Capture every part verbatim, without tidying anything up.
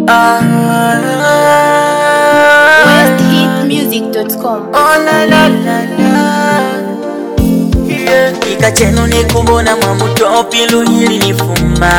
Ah, west hit music dot com. oh la la la la, yeah. Ikacheno nikumbona mwamutopi luhili nifuma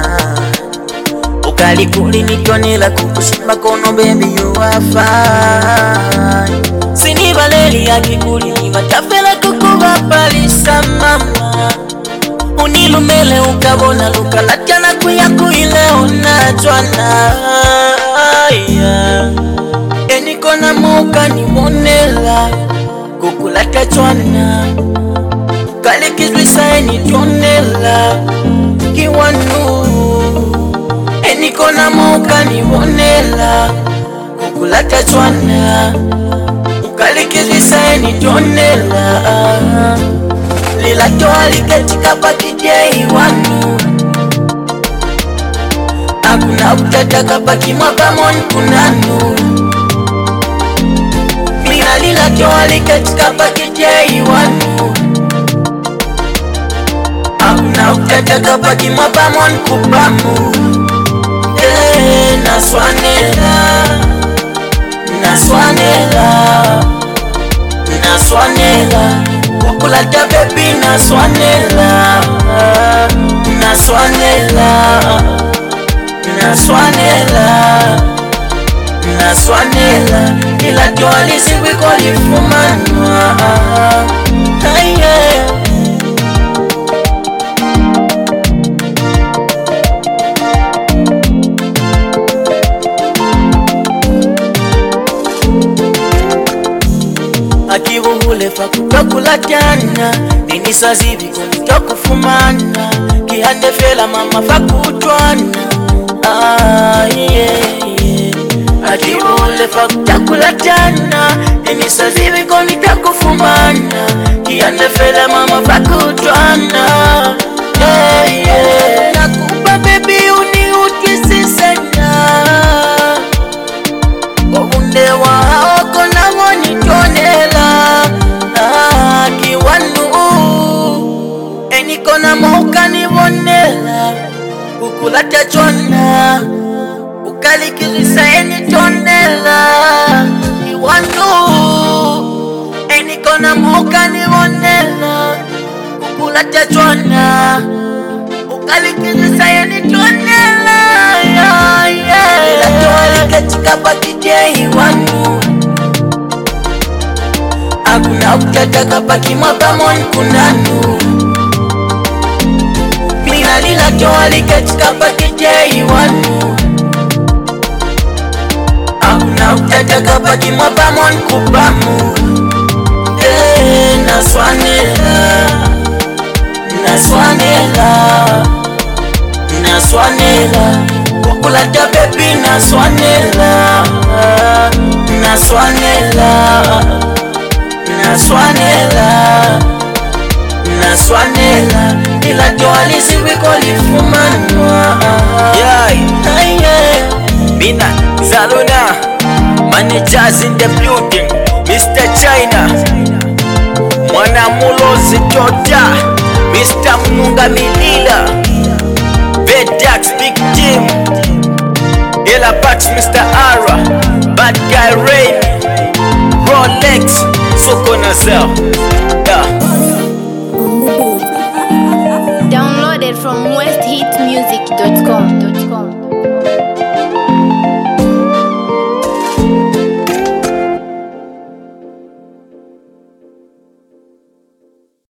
ukali kuli nikonela kukushima kono baby you are fine. Sini valeli ya kikuli ni matafela kukuba palisa mama. Unilumele ukabona luka latjana kuyaku ile unajwana, yeah. Enikona muka ni monela kukulata chwana kalikizwisa eni tonela kiwanu. Enikona muka ni monela kukulata chwana kalikizwisa eni tonela. Lila toa liketika pakijei wanu akuna utataka paki mwapamon kunanu. Lila lila toa liketika pakijei wanu akuna utataka paki mwapamon kupamu. Eh, naswanela Naswanela Naswanela kukulata baby naswanela Naswanela Naswanela Naswanela ila tuwalisi wiko lifumanwa, yeah. Akivuhule fakukakula jana nini sazivi kunito kufumana kihande fela mama fakutwana, ah, yeah, yeah. Akivuhule fakukakula jana nini sazivi kunito kufumana kihande fela mama fakutwana, yeah, yeah. Nakupa baby uni utwisisena wabunde wa haoko na monitonela, ah, kiwanu. Enikona moka ni bonela kukulata chona ukalikizisa eni tonela kiwanu. Enikona moka ni bonela kukulata chona ukalikizisa eni tonela, yeah, yeah. Ila toa liketika pakijei wanu akuna utataka paki mwapamon kunanu. Lila lila toa liketika pakijei wanu akuna utataka paki mwapamon kupamu. Eh, naswanela Naswanela Naswanela kukulata baby naswanela Naswanela Naswanela Naswanela ila tuwalisi wiko lifumanwa, yeah, yeah. Mina Zaluna managers in the building, Mister China Mwana Mulozi Tota, Mister Munga Milila, Vedax Big Jim, Ella Pax, Mister Ara, Bad Guy Rain, Rolex, Soko Nazel, yeah. Downloaded from west hit music dot com.